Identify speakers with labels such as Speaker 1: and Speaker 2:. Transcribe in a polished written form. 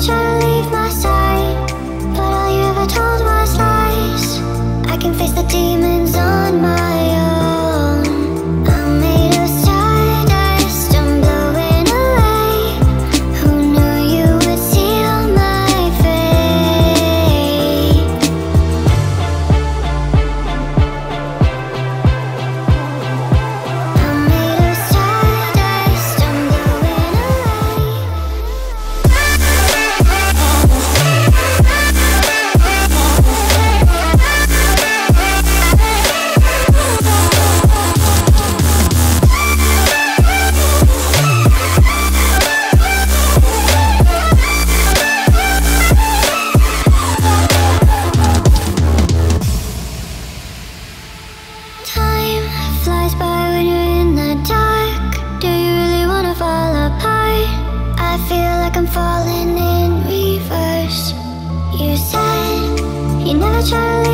Speaker 1: try to leave my side, but all you ever told was lies. I can face the demons on my own. I'm made of stardust, I'm blowing away. Who knew you would seal my fate? I'm made of stardust, I'm blowing away. Time flies by when you're in the dark. Do you really wanna fall apart? I feel like I'm falling in reverse. You said you never try to leave